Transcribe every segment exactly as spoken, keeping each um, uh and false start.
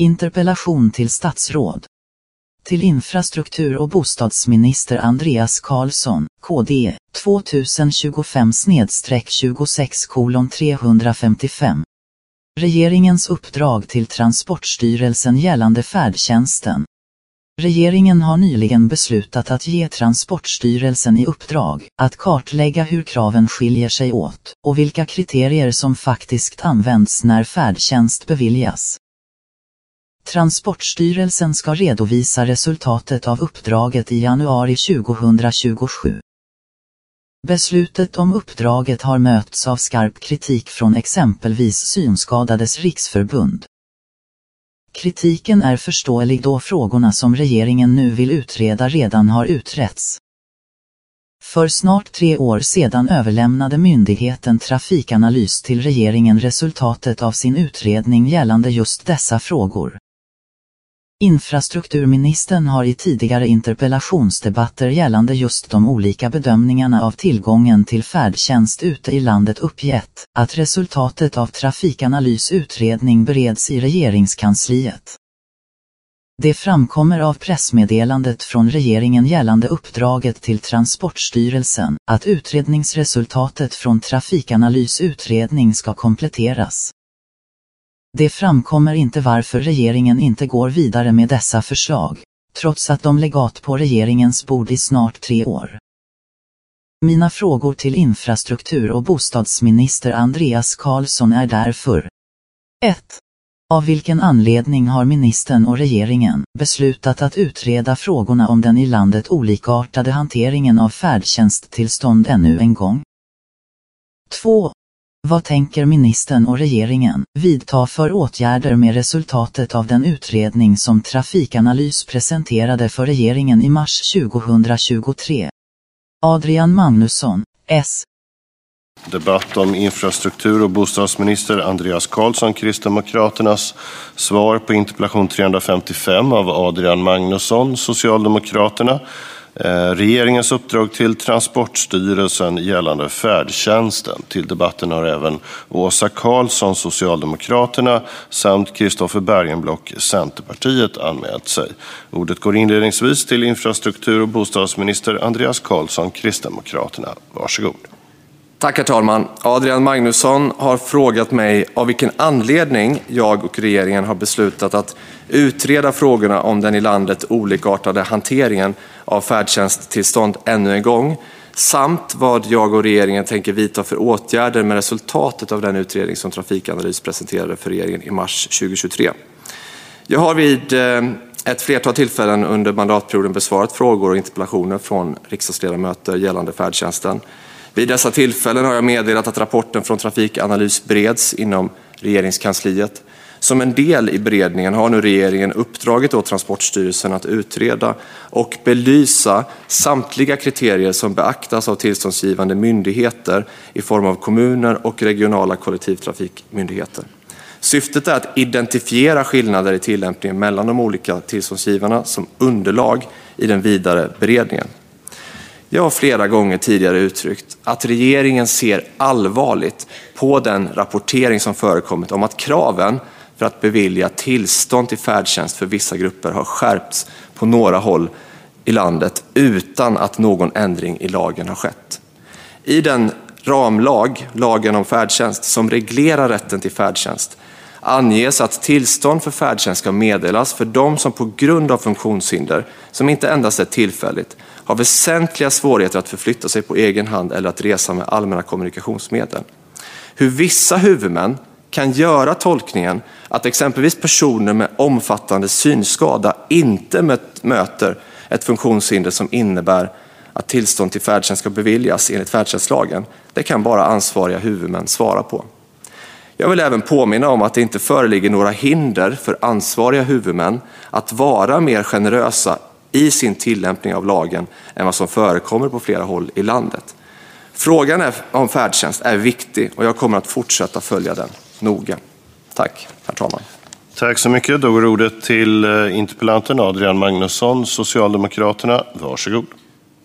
Interpellation till statsråd. Till infrastruktur- och bostadsminister Andreas Carlson, K D, tjugohundratjugofem tjugosex trehundrafemtiofem. Regeringens uppdrag till Transportstyrelsen gällande färdtjänsten. Regeringen har nyligen beslutat att ge Transportstyrelsen i uppdrag att kartlägga hur kraven skiljer sig åt och vilka kriterier som faktiskt används när färdtjänst beviljas. Transportstyrelsen ska redovisa resultatet av uppdraget i januari tjugohundratjugosju. Beslutet om uppdraget har mötts av skarp kritik från exempelvis Synskadades riksförbund. Kritiken är förståelig då frågorna som regeringen nu vill utreda redan har utretts. För snart tre år sedan överlämnade myndigheten Trafikanalys till regeringen resultatet av sin utredning gällande just dessa frågor. Infrastrukturministern har i tidigare interpellationsdebatter gällande just de olika bedömningarna av tillgången till färdtjänst ute i landet uppgett att resultatet av Trafikanalys utredning bereds i regeringskansliet. Det framkommer av pressmeddelandet från regeringen gällande uppdraget till Transportstyrelsen att utredningsresultatet från Trafikanalys utredning ska kompletteras. Det framkommer inte varför regeringen inte går vidare med dessa förslag, trots att de legat på regeringens bord i snart tre år. Mina frågor till infrastruktur- och bostadsminister Andreas Carlson är därför: ett. Av vilken anledning har ministern och regeringen beslutat att utreda frågorna om den i landet olikartade hanteringen av färdtjänsttillstånd ännu en gång? två. Vad tänker ministern och regeringen vidta för åtgärder med resultatet av den utredning som Trafikanalys presenterade för regeringen i mars tjugohundratjugotre? Adrian Magnusson, S. Debatt om infrastruktur- och bostadsminister Andreas Carlson, Kristdemokraternas svar på interpellation trehundrafemtiofem av Adrian Magnusson, Socialdemokraterna. Regeringens uppdrag till Transportstyrelsen gällande färdtjänsten. Till debatten har även Åsa Karlsson, Socialdemokraterna, samt Kristoffer Bergenblock, Centerpartiet, anmält sig. Ordet går inledningsvis till infrastruktur- och bostadsminister Andreas Carlson, Kristdemokraterna. Varsågod. Tack herr talman. Adrian Magnusson har frågat mig av vilken anledning jag och regeringen har beslutat att utreda frågorna om den i landet olikartade hanteringen av färdtjänsttillstånd ännu en gång, samt vad jag och regeringen tänker vidta för åtgärder med resultatet av den utredning som Trafikanalys presenterade för regeringen i mars tjugohundratjugotre. Jag har vid ett flertal tillfällen under mandatperioden besvarat frågor och interpellationer från riksdagsledamöter gällande färdtjänsten. Vid dessa tillfällen har jag meddelat att rapporten från Trafikanalys bereds inom regeringskansliet. Som en del i beredningen har nu regeringen uppdragit åt Transportstyrelsen att utreda och belysa samtliga kriterier som beaktas av tillståndsgivande myndigheter i form av kommuner och regionala kollektivtrafikmyndigheter. Syftet är att identifiera skillnader i tillämpningen mellan de olika tillståndsgivarna som underlag i den vidare beredningen. Jag har flera gånger tidigare uttryckt att regeringen ser allvarligt på den rapportering som förekommit om att kraven för att bevilja tillstånd till färdtjänst för vissa grupper har skärpts på några håll i landet utan att någon ändring i lagen har skett. I den ramlag, lagen om färdtjänst, som reglerar rätten till färdtjänst anges att tillstånd för färdtjänst ska meddelas för de som på grund av funktionshinder, som inte endast är tillfälligt, har väsentliga svårigheter att förflytta sig på egen hand eller att resa med allmänna kommunikationsmedel. Hur vissa huvudmän kan göra tolkningen att exempelvis personer med omfattande synskada inte möter ett funktionshinder som innebär att tillstånd till färdtjänst ska beviljas enligt färdtjänstlagen, det kan bara ansvariga huvudmän svara på. Jag vill även påminna om att det inte föreligger några hinder för ansvariga huvudmän att vara mer generösa i sin tillämpning av lagen än vad som förekommer på flera håll i landet. Frågan om färdtjänst är viktig och jag kommer att fortsätta följa den noga. Tack, herr talman. Tack så mycket. Då går ordet till interpellanten Adrian Magnusson, Socialdemokraterna. Varsågod.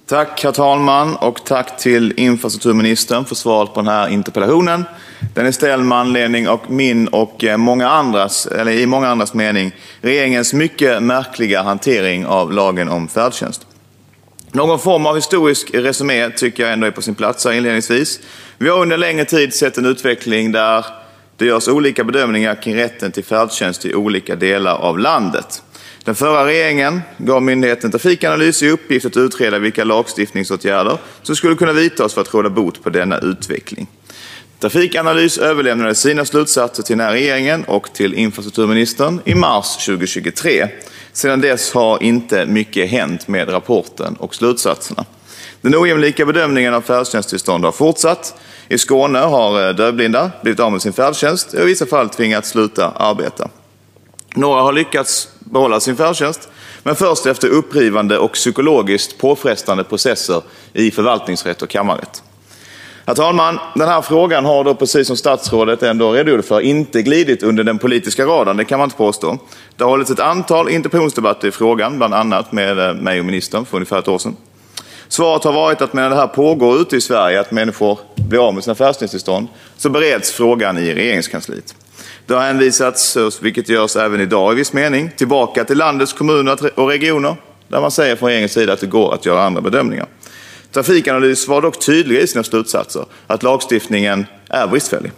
Tack herr talman och tack till infrastrukturministern för svaret på den här interpellationen. Den är ställd med anledning av min och många andras, eller i många andras mening, regeringens mycket märkliga hantering av lagen om färdtjänst. Någon form av historisk resumé tycker jag ändå är på sin plats här inledningsvis. Vi har under längre tid sett en utveckling där det görs olika bedömningar kring rätten till färdtjänst i olika delar av landet. Den förra regeringen gav myndigheten Trafikanalys i uppgift att utreda vilka lagstiftningsåtgärder som skulle kunna vidtas för att råda bot på denna utveckling. Trafikanalys överlämnade sina slutsatser till den här regeringen och till infrastrukturministern i mars tjugohundratjugotre. Sedan dess har inte mycket hänt med rapporten och slutsatserna. Den ojämlika bedömningen av färdtjänsttillstånd har fortsatt. I Skåne har dövblinda blivit av med sin färdtjänst och i vissa fall tvingats sluta arbeta. Några har lyckats behålla sin färdtjänst, men först efter upprivande och psykologiskt påfrestande processer i förvaltningsrätt och kammarrätt. Herr talman, den här frågan har då, precis som statsrådet ändå redogjorde för, inte glidit under den politiska radarn, det kan man inte påstå. Det har hållits ett antal interpellationsdebatter i frågan, bland annat med mig och ministern för ungefär ett år sedan. Svaret har varit att medan det här pågår ute i Sverige, att människor blir av med sina färdtjänsttillstånd, så bereds frågan i regeringskansliet. Det har hänvisats, vilket görs även idag i viss mening, tillbaka till landets kommuner och regioner, där man säger från regeringens sida att det går att göra andra bedömningar. Trafikanalys var dock tydliga i sina slutsatser att lagstiftningen är bristfällig.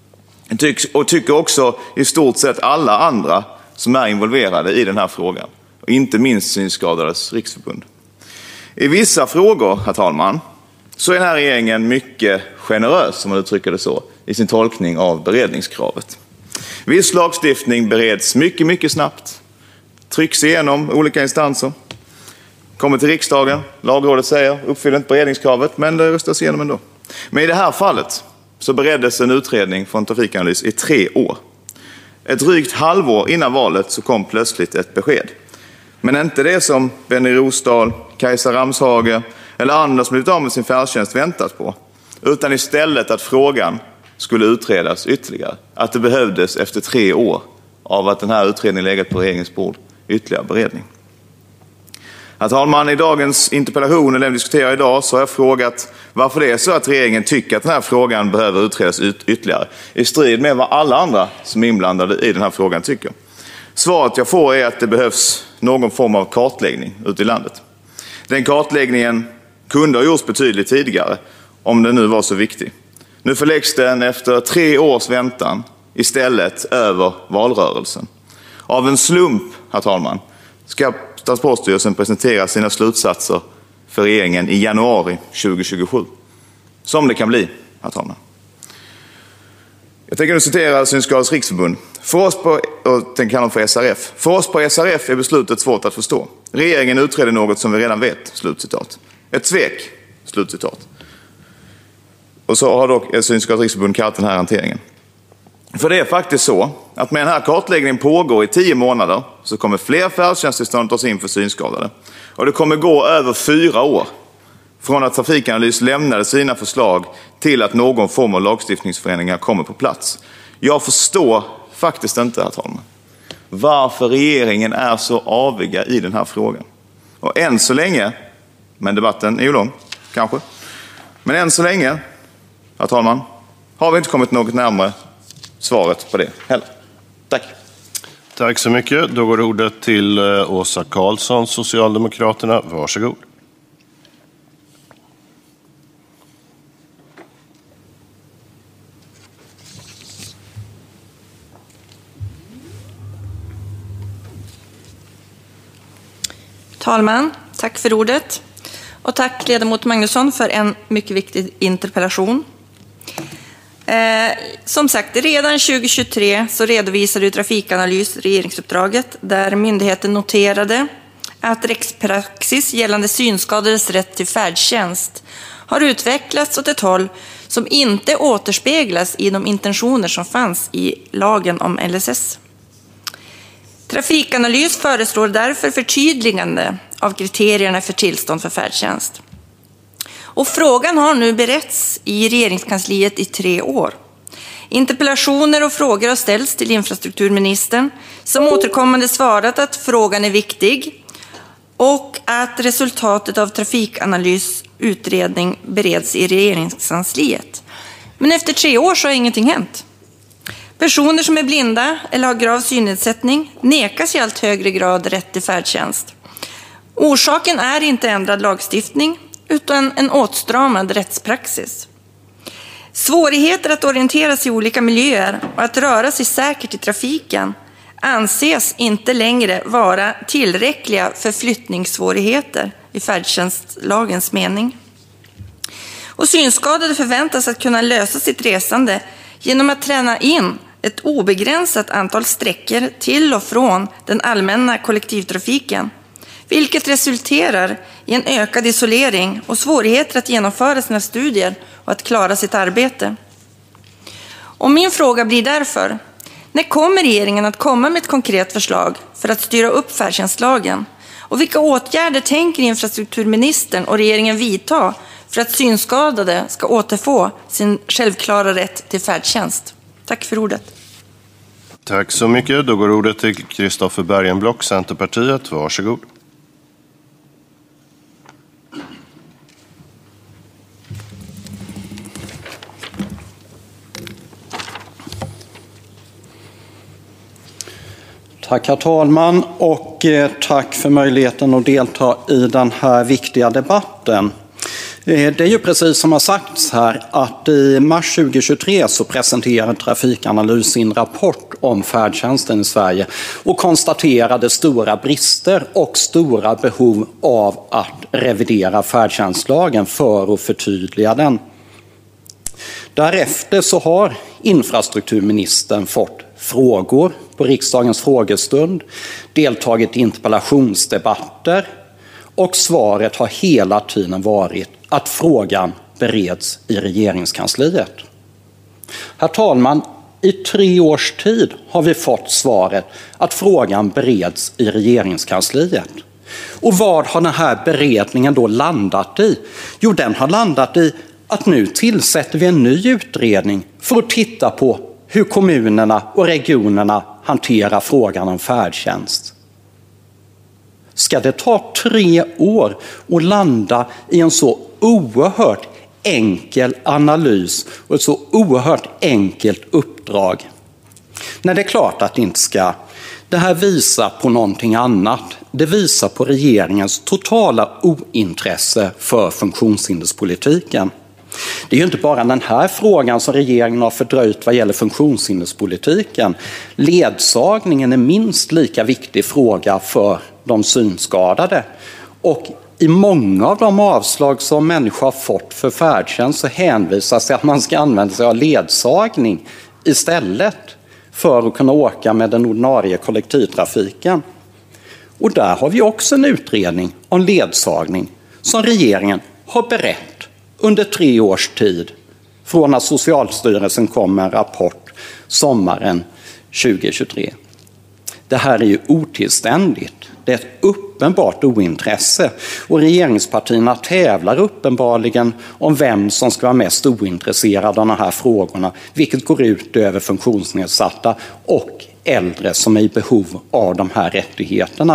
Och tycker också i stort sett alla andra som är involverade i den här frågan, och inte minst Synskadades riksförbund. I vissa frågor, herr talman, så är den här regeringen mycket generös, om man uttrycker det så, i sin tolkning av beredningskravet. Viss lagstiftning bereds mycket, mycket snabbt, trycks igenom olika instanser, kommer till riksdagen, lagrådet säger, uppfyller inte beredningskravet, men det röstas igenom ändå. Men i det här fallet så bereddes en utredning från Trafikanalys i tre år. Ett drygt halvår innan valet så kom plötsligt ett besked. Men inte det som Benny Rosdahl, Kajsa Ramshage eller andra som blivit av med sin färdtjänst väntat på, utan istället att frågan skulle utredas ytterligare. Att det behövdes efter tre år av att den här utredningen legat på regeringens bord ytterligare beredning. Herr talman, i dagens interpellation, eller vi diskuterar idag, så har jag frågat varför det är så att regeringen tycker att den här frågan behöver utredas ytterligare, i strid med vad alla andra som är inblandade i den här frågan tycker. Svaret jag får är att det behövs någon form av kartläggning ute i landet. Den kartläggningen kunde ha gjorts betydligt tidigare, om den nu var så viktig. Nu förläggs den efter tre års väntan istället över valrörelsen. Av en slump, herr talman, ska Transportstyrelsen presentera sina slutsatser för regeringen i januari tjugohundratjugosju. Som det kan bli, herr talman. Jag tänker nu citera Synskadades riksförbund. För oss på, och den kallar för S R F. För oss på S R F är beslutet svårt att förstå. Regeringen utreder något som vi redan vet, slutcitat. Ett svek, slutcitat. Och så har dock Synskadades riksförbund kallat den här hanteringen. För det är faktiskt så att med den här kartläggningen pågår i tio månader så kommer fler färdtjänsttillstånd tas in för synskadade. Och det kommer gå över fyra år från att Trafikanalys lämnade sina förslag till att någon form av lagstiftningsförändringar kommer på plats. Jag förstår faktiskt inte, herr talman, varför regeringen är så aviga i den här frågan. Och än så länge, men debatten är ju lång, kanske, men än så länge, herr talman, har vi inte kommit något närmare svaret på det heller. Tack. Tack så mycket. Då går ordet till Åsa Karlsson, Socialdemokraterna. Varsågod. Talman, tack för ordet. Och tack ledamot Magnusson för en mycket viktig interpellation. Eh, som sagt, redan tjugohundratjugotre så redovisade Trafikanalys regeringsuppdraget där myndigheten noterade att rättspraxis gällande synskadades rätt till färdtjänst har utvecklats åt ett håll som inte återspeglas i de intentioner som fanns i lagen om L S S. Trafikanalys föreslår därför förtydligande av kriterierna för tillstånd för färdtjänst. Och frågan har nu beretts i regeringskansliet i tre år. Interpellationer och frågor har ställts till infrastrukturministern som återkommande svarat att frågan är viktig och att resultatet av Trafikanalys utredning bereds i regeringskansliet. Men efter tre år så har ingenting hänt. Personer som är blinda eller har grav synnedsättning nekas i allt högre grad rätt till färdtjänst. Orsaken är inte ändrad lagstiftning utan en åtstramad rättspraxis. Svårigheter att orientera sig i olika miljöer och att röra sig säkert i trafiken anses inte längre vara tillräckliga förflyttningssvårigheter i färdtjänstlagens mening. Och synskadade förväntas att kunna lösa sitt resande genom att träna in ett obegränsat antal sträckor till och från den allmänna kollektivtrafiken, vilket resulterar i en ökad isolering och svårigheter att genomföra sina studier och att klara sitt arbete. Och min fråga blir därför: när kommer regeringen att komma med ett konkret förslag för att styra upp färdtjänstlagen? Och vilka åtgärder tänker infrastrukturministern och regeringen vidta för att synskadade ska återfå sin självklara rätt till färdtjänst? Tack för ordet. Tack så mycket. Då går ordet till Kristoffer Bergenblock, Centerpartiet. Varsågod. Tack herr talman, och tack för möjligheten att delta i den här viktiga debatten. Det är ju precis som har sagts här att i mars tjugohundratjugotre så presenterade Trafikanalys sin rapport om färdtjänsten i Sverige och konstaterade stora brister och stora behov av att revidera färdtjänstlagen för att förtydliga den. Därefter så har infrastrukturministern fått frågor på riksdagens frågestund, deltagit i interpellationsdebatter och svaret har hela tiden varit att frågan bereds i regeringskansliet. Herr talman, i tre års tid har vi fått svaret att frågan bereds i regeringskansliet. Och vad har den här beredningen då landat i? Jo, den har landat i att nu tillsätter vi en ny utredning för att titta på hur kommunerna och regionerna hanterar frågan om färdtjänst. Ska det ta tre år att landa i en så oerhört enkel analys och ett så oerhört enkelt uppdrag? Nej, det är klart att det inte ska. Det här visar på någonting annat. Det visar på regeringens totala ointresse för funktionshinderspolitiken. Det är ju inte bara den här frågan som regeringen har fördröjt vad gäller funktionshinderspolitiken. Ledsagningen är minst lika viktig fråga för de synskadade. Och i många av de avslag som människor har fått för färdtjänst så hänvisas det att man ska använda sig av ledsagning istället för att kunna åka med den ordinarie kollektivtrafiken. Och där har vi också en utredning om ledsagning som regeringen har berett under tre års tid från att Socialstyrelsen kom med en rapport sommaren tjugohundratjugotre. Det här är ju otillständigt. Det är ett uppenbart ointresse och regeringspartierna tävlar uppenbarligen om vem som ska vara mest ointresserad av de här frågorna, vilket går ut över funktionsnedsatta och äldre som är i behov av de här rättigheterna.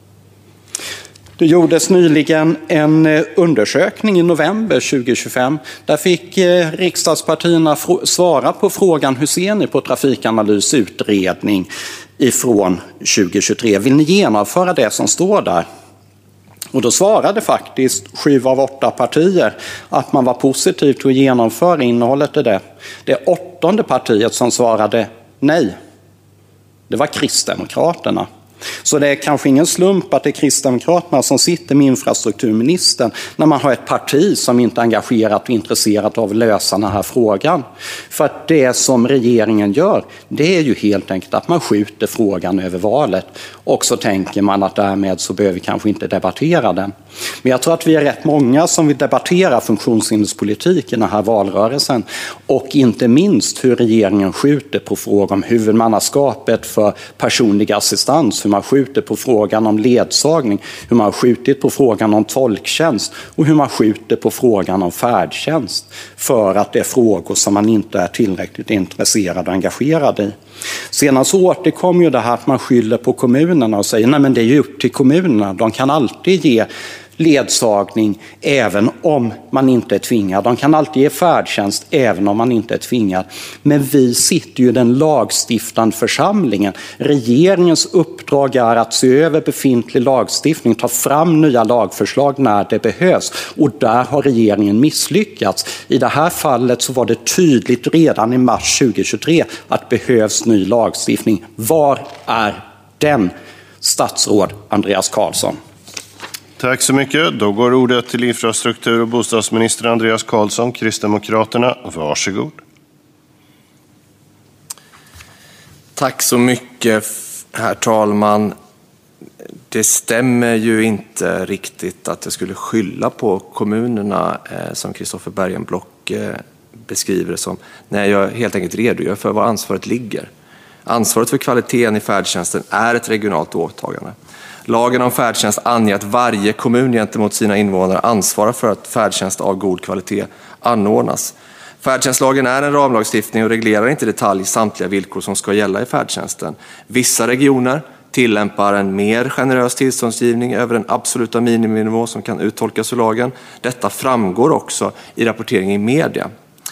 Det gjordes nyligen en undersökning i november tjugohundratjugofem. Där fick riksdagspartierna svara på frågan: hur ser ni på Trafikanalys utredning ifrån tjugohundratjugotre? Vill ni genomföra det som står där? Och då svarade faktiskt sju av åtta partier att man var positiv till att genomföra innehållet i det. Det åttonde partiet som svarade nej, det var Kristdemokraterna. Så det är kanske ingen slump att det är Kristdemokraterna som sitter med infrastrukturministern när man har ett parti som inte är engagerat och intresserat av att lösa den här frågan. För att det som regeringen gör, det är ju helt enkelt att man skjuter frågan över valet och så tänker man att därmed så behöver vi kanske inte debattera den. Men jag tror att vi är rätt många som vill debattera funktionshinderspolitik i den här valrörelsen och inte minst hur regeringen skjuter på frågan om huvudmannaskapet för personlig assistans, hur man skjuter på frågan om ledsagning, hur man har skjutit på frågan om tolktjänst och hur man skjuter på frågan om färdtjänst för att det är frågor som man inte är tillräckligt intresserad och engagerad i. Senast så återkom ju det här att man skyller på kommunerna och säger nej men det är ju upp till kommunerna, de kan alltid ge ledsagning även om man inte är tvingad. De kan alltid ge färdtjänst även om man inte är tvingad. Men vi sitter ju i den lagstiftande församlingen. Regeringens uppdrag är att se över befintlig lagstiftning, ta fram nya lagförslag när det behövs. Och där har regeringen misslyckats. I det här fallet så var det tydligt redan i mars tjugohundratjugotre att det behövs ny lagstiftning. Var är den, statsråd Andreas Carlson? Tack så mycket. Då går ordet till infrastruktur- och bostadsminister Andreas Carlson, Kristdemokraterna. Varsågod. Tack så mycket, herr talman. Det stämmer ju inte riktigt att jag skulle skylla på kommunerna eh, som Kristoffer Bergenblock eh, beskriver det som. Nej, jag helt enkelt redogör för var ansvaret ligger. Ansvaret för kvaliteten i färdtjänsten är ett regionalt åtagande. Lagen om färdtjänst anger att varje kommun gentemot sina invånare ansvarar för att färdtjänst av god kvalitet anordnas. Färdtjänstlagen är en ramlagstiftning och reglerar inte i detalj samtliga villkor som ska gälla i färdtjänsten. Vissa regioner tillämpar en mer generös tillståndsgivning över den absoluta miniminivå som kan uttolkas ur lagen. Detta framgår också i rapportering i media.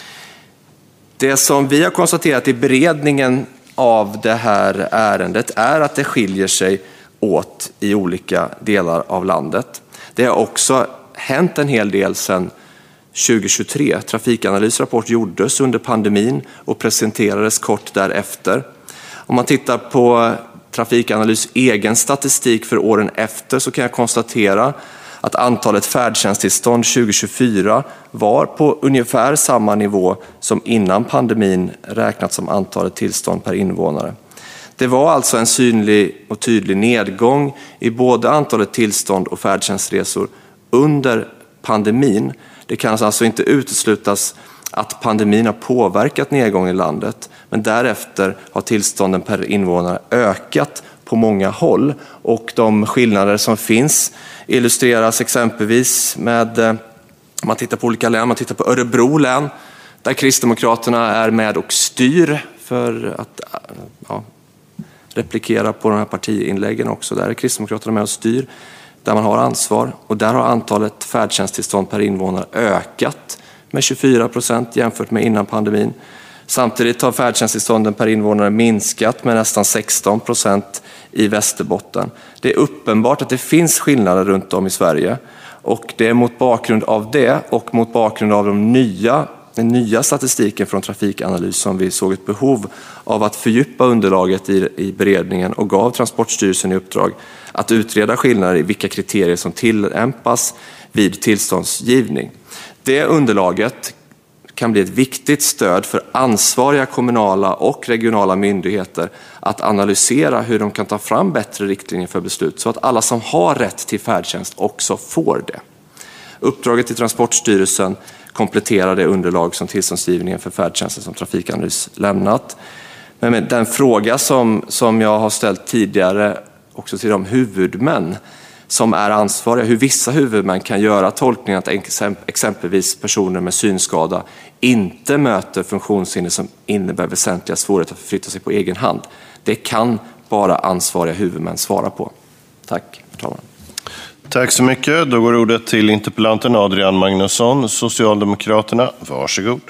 Det som vi har konstaterat i beredningen av det här ärendet är att det skiljer sig åt i olika delar av landet. Det har också hänt en hel del sedan tjugohundratjugotre. Trafikanalys rapport gjordes under pandemin och presenterades kort därefter. Om man tittar på Trafikanalys egen statistik för åren efter så kan jag konstatera att antalet färdtjänsttillstånd tjugohundratjugofyra var på ungefär samma nivå som innan pandemin räknat som antalet tillstånd per invånare. Det var alltså en synlig och tydlig nedgång i både antalet tillstånd och färdtjänstresor under pandemin. Det kan alltså inte uteslutas att pandemin har påverkat nedgången i landet, men därefter har tillstånden per invånare ökat på många håll och de skillnader som finns illustreras exempelvis med, om man tittar på olika län, man tittar på Örebro län där Kristdemokraterna är med och styr för att ja, replikera på de här partiinläggen också. Där är Kristdemokraterna med och styr, där man har ansvar. Och där har antalet färdtjänsttillstånd per invånare ökat med tjugofyra procent jämfört med innan pandemin. Samtidigt har färdtjänsttillstånden per invånare minskat med nästan sexton procent i Västerbotten. Det är uppenbart att det finns skillnader runt om i Sverige. Och det är mot bakgrund av det och mot bakgrund av de nya Den nya statistiken från Trafikanalys som vi såg ett behov av att fördjupa underlaget i, i beredningen och gav Transportstyrelsen i uppdrag att utreda skillnader i vilka kriterier som tillämpas vid tillståndsgivning. Det underlaget kan bli ett viktigt stöd för ansvariga kommunala och regionala myndigheter att analysera hur de kan ta fram bättre riktlinjer för beslut så att alla som har rätt till färdtjänst också får det. Uppdraget till Transportstyrelsen kompletterar det underlag som tillståndsgivningen för färdtjänsten som Trafikanalys lämnat. Men den fråga som, som jag har ställt tidigare också till de huvudmän som är ansvariga, hur vissa huvudmän kan göra tolkningen att exempelvis personer med synskada inte möter funktionshinder som innebär väsentliga svårigheter att förflytta sig på egen hand. Det kan bara ansvariga huvudmän svara på. Tack, herr talman. Tack så mycket. Då går ordet till interpellanten Adrian Magnusson, Socialdemokraterna. Varsågod.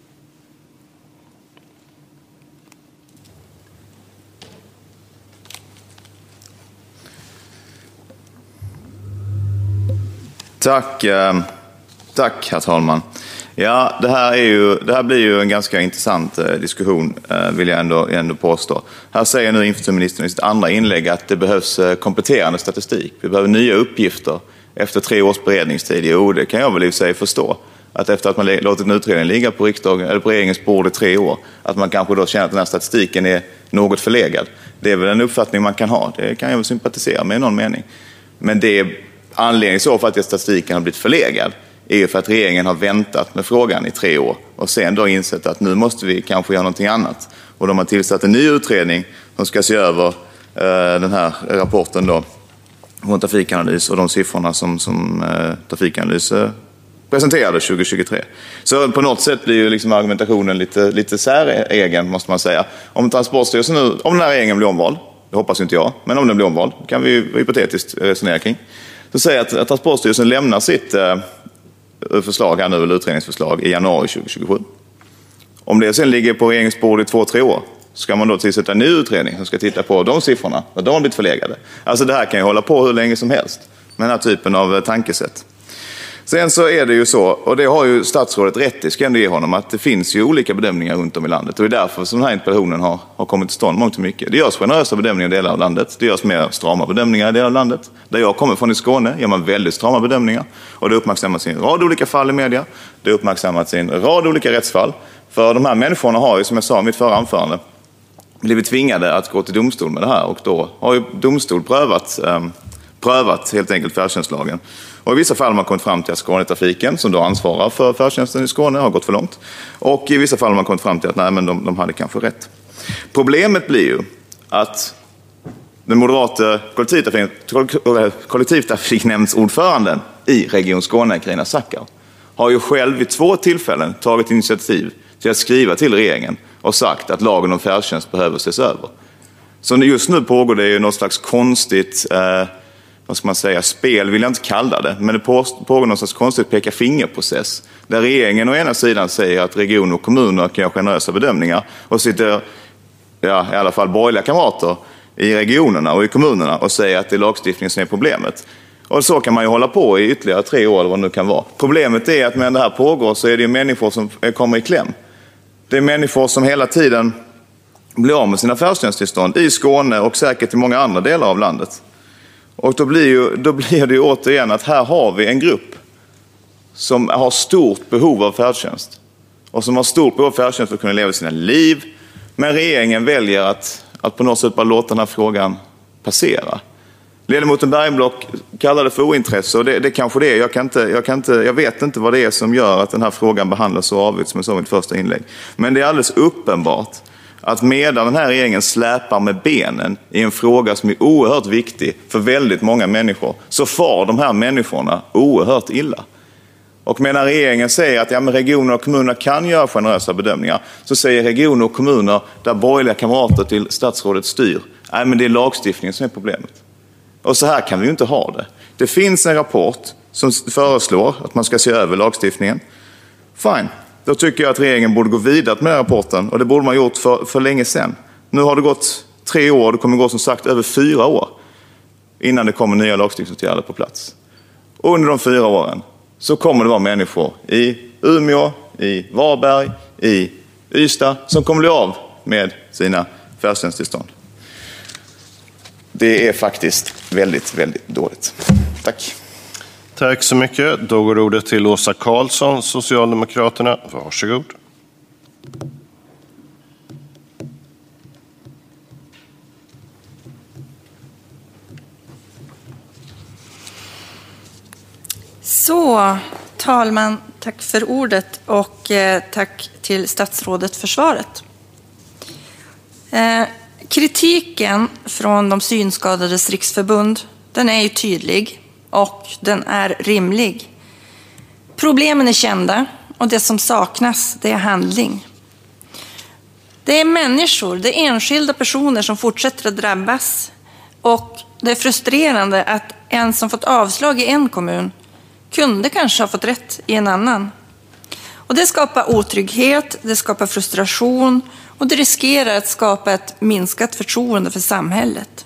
Tack, eh, tack herr talman. Ja, det här, är ju, det här blir ju en ganska intressant eh, diskussion, eh, vill jag ändå, ändå påstå. Här säger nu infrastrukturministern i sitt andra inlägg att det behövs eh, kompletterande statistik. Vi behöver nya uppgifter efter tre års beredningstid. Jo, det kan jag väl i och för sig förstå. Att efter att man låtit en utredning ligga på, riksdagen, eller på regeringens bord i tre år, att man kanske då känner att den här statistiken är något förlegad. Det är väl en uppfattning man kan ha. Det kan jag väl sympatisera med i någon mening. Men det är anledningen så för att statistiken har blivit förlegad är ju för att regeringen har väntat med frågan i tre år och sen då insett att nu måste vi kanske göra någonting annat. Och de har tillsatt en ny utredning som ska se över den här rapporten då från Trafikanalys och de siffrorna som, som eh, Trafikanalys eh, presenterade tjugo tjugotre. Så på något sätt blir ju liksom argumentationen lite, lite säregen, måste man säga. Om Transportstyrelsen nu, om den här regeringen blir omvald, det hoppas inte jag, men om den blir omvald, kan vi hypotetiskt resonera kring. Så säger att, att Transportstyrelsen lämnar sitt eh, förslag här nu, eller utredningsförslag, i januari tjugo tjugosju. Om det sen ligger på regeringens bord i två, tre år, ska man då tillsätta en ny utredning som ska titta på de siffrorna, och de har blivit förlegade. Alltså det här kan ju hålla på hur länge som helst med den här typen av tankesätt. Sen så är det ju så, och det har ju statsrådet rätt i, ska ändå ge honom, att det finns ju olika bedömningar runt om i landet. Och det är därför som den här interpellationen har, har kommit till stånd mångt och mycket. Det görs generösa bedömningar i delar av landet. Det görs mer strama bedömningar i delar av landet. Där jag kommer från i Skåne gör man väldigt strama bedömningar. Och det uppmärksammas i en rad olika fall i media. Det uppmärksammas i en rad olika rättsfall. För de här människorna har ju, som jag sa i mitt förra anförande, blivit tvingade att gå till domstol med det här. Och då har ju domstol prövat, eh, prövat helt enkelt färdtjänstlagen. Och i vissa fall har man kommit fram till att Skånetrafiken, som då ansvarar för färdtjänsten i Skåne, har gått för långt. Och i vissa fall har man kommit fram till att nej, men de, de hade kanske rätt. Problemet blir ju att den moderata kollektivtrafiknämndsordföranden i Region Skåne, Carina Zackar, har ju själv vid två tillfällen tagit initiativ till att skriva till regeringen och sagt att lagen om färdtjänst behöver ses över. Så just nu pågår det ju något slags konstigt, eh, vad ska man säga, spel vill jag inte kalla det, men det pågår någon slags konstigt peka-finger-process där regeringen å ena sidan säger att regioner och kommuner kan göra generösa bedömningar och sitter, ja, i alla fall borgerliga kamrater i regionerna och i kommunerna och säger att det är lagstiftningen som är problemet. Och så kan man ju hålla på i ytterligare tre år eller vad det nu kan vara. Problemet är att medan det här pågår så är det människor som kommer i kläm. Det är människor som hela tiden blir av med sina färdtjänsttillstånd i Skåne och säkert i många andra delar av landet. Och då blir, ju, då blir det ju återigen att här har vi en grupp som har stort behov av färdtjänst. Och som har stort behov av färdtjänst för att kunna leva sina liv. Men regeringen väljer att, att på något sätt bara låta den här frågan passera. Ledamoten Bergenblock kallar det för ointresse, och det, det kanske det är. Jag, kan inte, jag, kan inte, jag vet inte vad det är som gör att den här frågan behandlas så avigt som jag sa i mitt första inlägg. Men det är alldeles uppenbart att medan den här regeringen släpar med benen i en fråga som är oerhört viktig för väldigt många människor, så far de här människorna oerhört illa. Och medan regeringen säger att ja, men regioner och kommuner kan göra generösa bedömningar, så säger regioner och kommuner där borgerliga kamrater till statsrådet styr, nej, men det är lagstiftningen som är problemet. Och så här kan vi ju inte ha det. Det finns en rapport som föreslår att man ska se över lagstiftningen. Fine. Då tycker jag att regeringen borde gå vidare med rapporten, och det borde man ha gjort för, för länge sedan. Nu har det gått tre år, det kommer gå som sagt över fyra år innan det kommer nya lagstiftningsåtgärder på plats. Och under de fyra åren så kommer det vara människor i Umeå, i Varberg, i Ystad som kommer bli av med sina färdtjänsttillstånd. Det är faktiskt väldigt, väldigt dåligt. Tack. Tack så mycket. Då går ordet till Åsa Karlsson, Socialdemokraterna. Varsågod. Så, talman, tack för ordet och eh, tack till statsrådet för svaret. Eh, kritiken från de synskadades riksförbund, den är ju tydlig och den är rimlig. Problemen är kända och det som saknas, det är handling. Det är människor, det är enskilda personer som fortsätter att drabbas, och det är frustrerande att en som fått avslag i en kommun kunde kanske ha fått rätt i en annan. Och det skapar otrygghet, det skapar frustration och det riskerar att skapa ett minskat förtroende för samhället.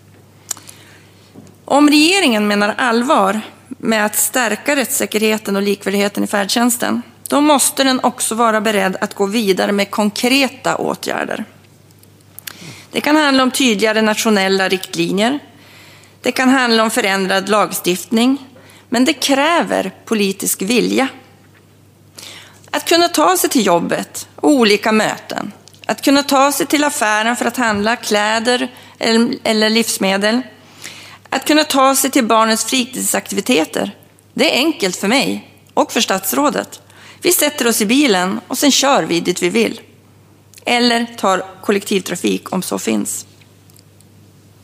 Om regeringen menar allvar med att stärka rättssäkerheten och likvärdigheten i färdtjänsten, då måste den också vara beredd att gå vidare med konkreta åtgärder. Det kan handla om tydligare nationella riktlinjer. Det kan handla om förändrad lagstiftning. Men det kräver politisk vilja. Att kunna ta sig till jobbet och olika möten. Att kunna ta sig till affären för att handla kläder eller livsmedel. Att kunna ta sig till barnens fritidsaktiviteter. Det är enkelt för mig och för statsrådet. Vi sätter oss i bilen och sen kör vi dit vi vill. Eller tar kollektivtrafik om så finns.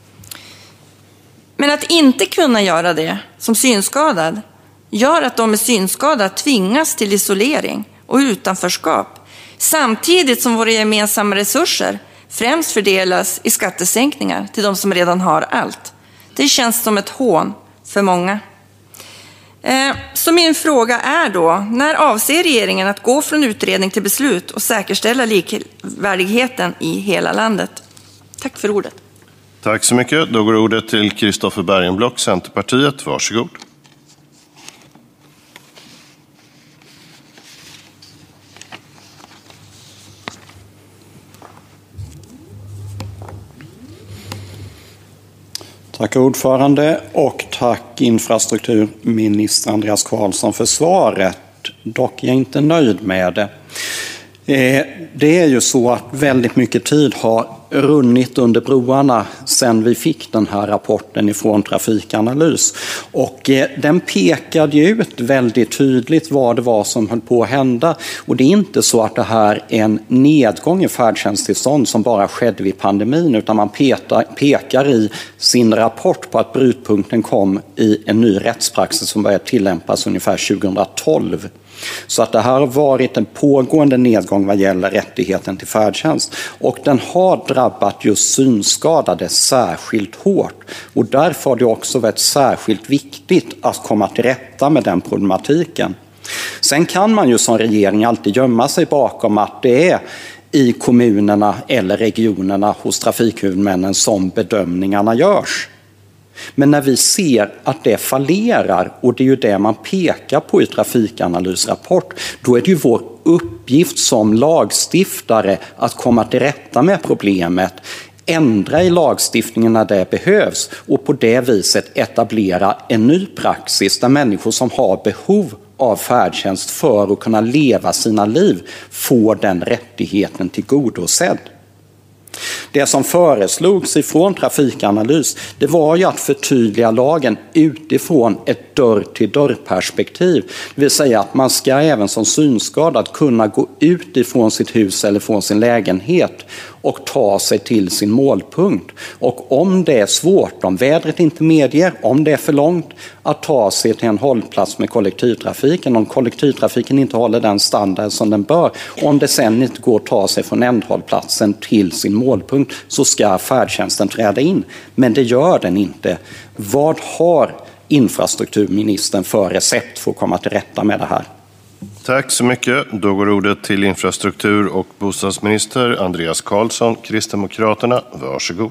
Men att inte kunna göra det som synskadad gör att de med synskada tvingas till isolering och utanförskap, samtidigt som våra gemensamma resurser främst fördelas i skattesänkningar till de som redan har allt. Det känns som ett hån för många. Så min fråga är då, när avser regeringen att gå från utredning till beslut och säkerställa likvärdigheten i hela landet? Tack för ordet. Tack så mycket. Då går ordet till Kristoffer Bergenblock, Centerpartiet. Varsågod. Tack ordförande och tack infrastrukturminister Andreas Carlson för svaret. Dock är jag inte nöjd med det. Det är ju så att väldigt mycket tid har runnit under broarna sedan vi fick den här rapporten ifrån Trafikanalys. Och den pekade ju ut väldigt tydligt vad det var som höll på att hända. Och det är inte så att det här är en nedgång i färdtjänsttillstånd som bara skedde vid pandemin, utan man pekar i sin rapport på att brytpunkten kom i en ny rättspraxis som började tillämpas ungefär tjugohundratolv. Så att det här har varit en pågående nedgång vad gäller rättigheten till färdtjänst. Och den har drabbat just synskadade särskilt hårt. Och därför har det också varit särskilt viktigt att komma till rätta med den problematiken. Sen kan man ju som regering alltid gömma sig bakom att det är i kommunerna eller regionerna hos trafikhuvudmännen som bedömningarna görs. Men när vi ser att det fallerar, och det är ju det man pekar på i Trafikanalys rapport, då är det ju vår uppgift som lagstiftare att komma till rätta med problemet, ändra i lagstiftningen när det behövs och på det viset etablera en ny praxis där människor som har behov av färdtjänst för att kunna leva sina liv får den rättigheten tillgodosedd. Det som föreslogs ifrån Trafikanalys, det var ju att förtydliga lagen utifrån ett dörr-till-dörr-perspektiv. Det vill säga att man ska även som synskadad kunna gå ut ifrån sitt hus eller från sin lägenhet och ta sig till sin målpunkt. Och om det är svårt, om vädret inte medger, om det är för långt, att ta sig till en hållplats med kollektivtrafiken, om kollektivtrafiken inte håller den standard som den bör, om det sen inte går att ta sig från ändhållplatsen till sin målpunkt, så ska färdtjänsten träda in. Men det gör den inte. Vad har infrastrukturministern för recept för att komma till rätta med det här? Tack så mycket. Då går ordet till infrastruktur- och bostadsminister Andreas Carlson, Kristdemokraterna. Varsågod.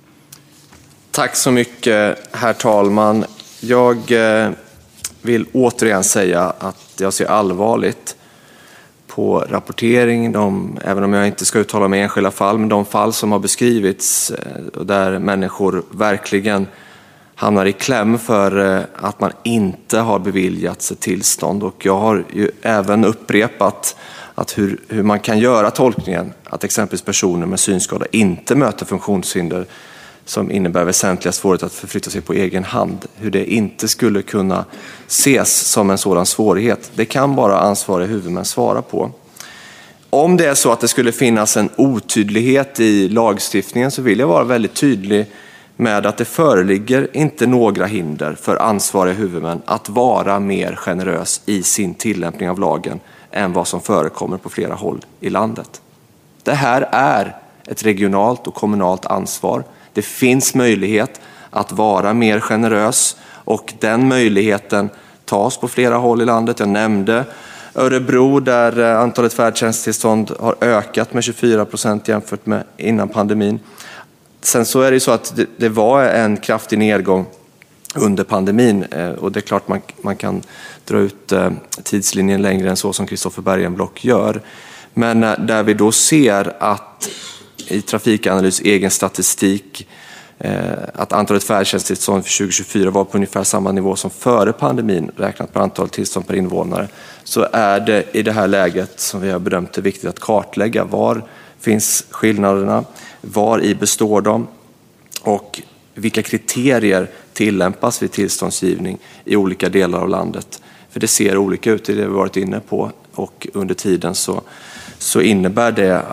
Tack så mycket, herr talman. Jag vill återigen säga att jag ser allvarligt på rapportering, de, även om jag inte ska uttala mig i enskilda fall, men de fall som har beskrivits där människor verkligen hamnar i kläm för att man inte har beviljats ett tillstånd. Och jag har ju även upprepat att hur, hur man kan göra tolkningen att exempelvis personer med synskada inte möter funktionshinder som innebär väsentliga svårigheter att förflytta sig på egen hand. Hur det inte skulle kunna ses som en sådan svårighet, det kan bara ansvariga huvudmän svara på. Om det är så att det skulle finnas en otydlighet i lagstiftningen, så vill jag vara väldigt tydlig med att det föreligger inte några hinder för ansvariga huvudmän att vara mer generös i sin tillämpning av lagen än vad som förekommer på flera håll i landet. Det här är ett regionalt och kommunalt ansvar. Det finns möjlighet att vara mer generös och den möjligheten tas på flera håll i landet. Jag nämnde Örebro där antalet färdtjänsttillstånd har ökat med tjugofyra procent jämfört med innan pandemin. Sen så är det så att det, det var en kraftig nedgång under pandemin och det är klart man, man kan dra ut tidslinjen längre än så som Kristoffer Bergenblock gör. Men där vi då ser att i Trafikanalys egen statistik att antalet färdtjänsttillstånd för tjugo tjugofyra var på ungefär samma nivå som före pandemin räknat på antal tillstånd per invånare, så är det i det här läget som vi har bedömt det viktigt att kartlägga var finns skillnaderna, var i består de och vilka kriterier tillämpas vid tillståndsgivning i olika delar av landet. För det ser olika ut, i det vi varit inne på, och under tiden så, så innebär det att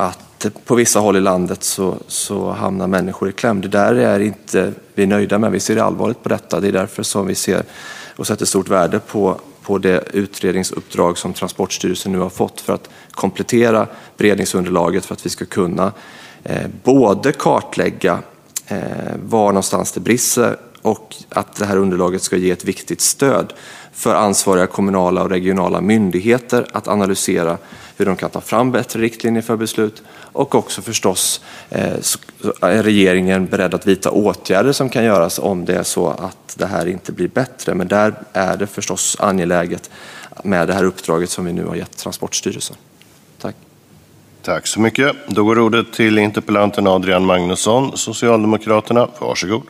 att på vissa håll i landet så, så hamnar människor i kläm. Det där är inte vi är nöjda med. Vi ser allvarligt på detta. Det är därför som vi ser och sätter stort värde på, på det utredningsuppdrag som Transportstyrelsen nu har fått för att komplettera beredningsunderlaget för att vi ska kunna eh, både kartlägga eh, var någonstans det brister och att det här underlaget ska ge ett viktigt stöd för ansvariga kommunala och regionala myndigheter att analysera hur de kan ta fram bättre riktlinjer för beslut, och också förstås eh, är regeringen beredd att vidta åtgärder som kan göras om det är så att det här inte blir bättre. Men där är det förstås angeläget med det här uppdraget som vi nu har gett Transportstyrelsen. Tack. Tack så mycket. Då går ordet till interpellanten Adrian Magnusson, Socialdemokraterna. Varsågod.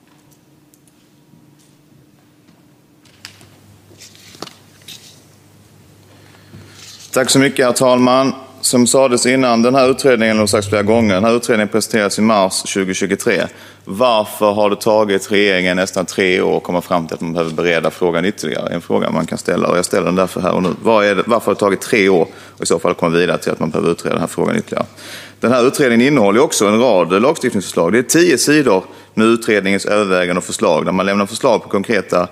Tack så mycket, herr talman. Som sades innan, den här utredningen har sagts flera gånger. Den här utredningen presenterades i mars tjugohundratjugotre. Varför har det tagit regeringen nästan tre år att komma fram till att man behöver bereda frågan ytterligare? En fråga man kan ställa, och jag ställer den därför här och nu. Var är det, varför har det tagit tre år och i så fall komma vidare till att man behöver utreda den här frågan ytterligare? Den här utredningen innehåller också en rad lagstiftningsförslag. Det är tio sidor med utredningens överväganden och förslag där man lämnar förslag på konkreta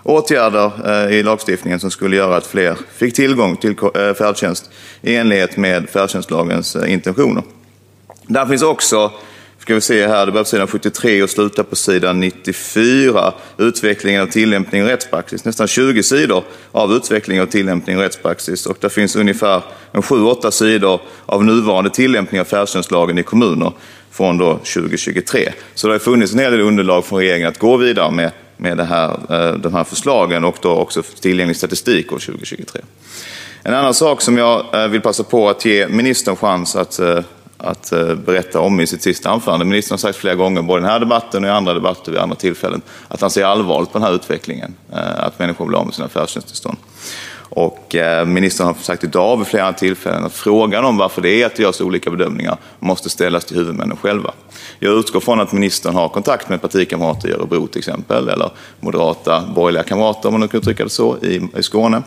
åtgärder i lagstiftningen som skulle göra att fler fick tillgång till färdtjänst i enlighet med färdtjänstlagens intentioner. Där finns också, ska vi se här, det börjar på sidan sjuttiotre och slutar på sidan nittiofyra, utvecklingen av tillämpning och rättspraxis. Nästan tjugo sidor av utveckling och tillämpning och rättspraxis, och där finns ungefär sju åtta sidor av nuvarande tillämpning av färdtjänstlagen i kommuner från då tjugohundratjugotre. Så det har funnits en hel del underlag från regeringen att gå vidare med med det här, de här förslagen, och då också tillgänglig statistik år tjugohundratjugotre. En annan sak som jag vill passa på att ge ministern chans att, att berätta om i sitt sista anförande. Ministern har sagt flera gånger, både i den här debatten och i andra debatter vid andra tillfällen, att han ser allvarligt på den här utvecklingen, att människor blir av med sina färdtjänsttillstånd. Och ministern har sagt idag vid flera tillfällen att frågan om varför det är att det görs olika bedömningar måste ställas till huvudmännen själva. Jag utgår från att ministern har kontakt med partikamrater i Örebro till exempel, eller moderata borgerliga kamrater, om man nu kan uttrycka det så, i, i Skåne.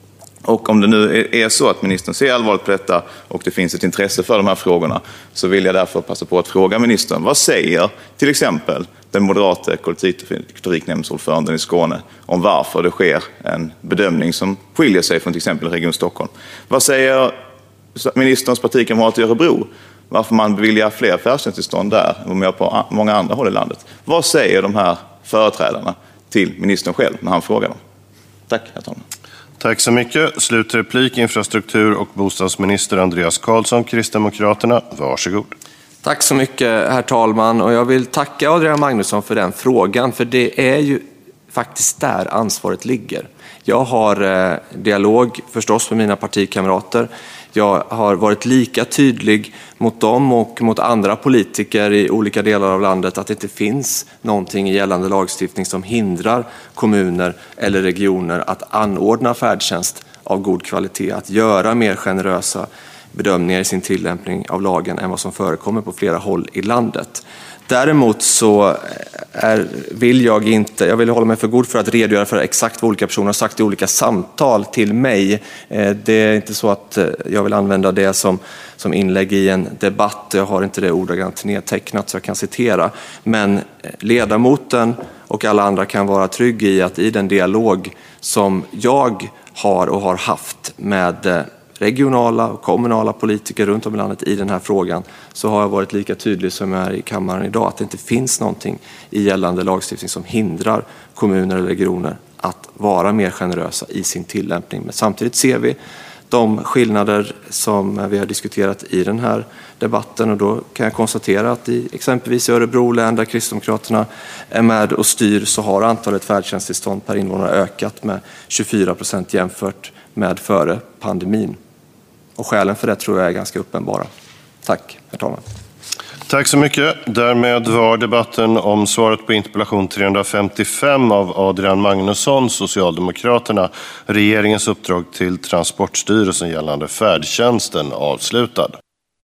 Och om det nu är så att ministern ser allvarligt på detta och det finns ett intresse för de här frågorna, så vill jag därför passa på att fråga ministern, vad säger till exempel den moderata kollektivtrafiknämndsordföranden i Skåne om varför det sker en bedömning som skiljer sig från till exempel Region Stockholm? Vad säger ministerns partikamrater i Örebro? Varför man beviljar fler färdtjänsttillstånd där än man gör på många andra håll i landet? Vad säger de här företrädarna till ministern själv när han frågar dem? Tack, herr talman. Tack så mycket. Slutreplik, infrastruktur- och bostadsminister Andreas Carlson, Kristdemokraterna. Varsågod. Tack så mycket, herr talman. Och jag vill tacka Adrian Magnusson för den frågan, för det är ju faktiskt där ansvaret ligger. Jag har eh, dialog förstås med mina partikamrater. Jag har varit lika tydlig mot dem och mot andra politiker i olika delar av landet att det inte finns någonting i gällande lagstiftning som hindrar kommuner eller regioner att anordna färdtjänst av god kvalitet, att göra mer generösa bedömningar i sin tillämpning av lagen än vad som förekommer på flera håll i landet. Däremot så är, vill jag inte, jag vill hålla mig för god för att redogöra för exakt vad olika personer har sagt i olika samtal till mig. Det är inte så att jag vill använda det som, som inlägg i en debatt. Jag har inte det ordagrant nedtecknat så jag kan citera. Men ledamoten och alla andra kan vara trygg i att i den dialog som jag har och har haft med regionala och kommunala politiker runt om i landet i den här frågan, så har jag varit lika tydlig som jag är i kammaren idag att det inte finns någonting i gällande lagstiftning som hindrar kommuner eller regioner att vara mer generösa i sin tillämpning. Men samtidigt ser vi de skillnader som vi har diskuterat i den här debatten, och då kan jag konstatera att i exempelvis Örebro län där Kristdemokraterna är med och styr, så har antalet färdtjänsttillstånd per invånare ökat med tjugofyra procent jämfört med före pandemin. Och skälen för det tror jag är ganska uppenbara. Tack, herr talman. Tack så mycket. Därmed var debatten om svaret på interpellation trehundrafemtiofem av Adrian Magnusson, Socialdemokraterna, regeringens uppdrag till Transportstyrelsen gällande färdtjänsten, avslutad.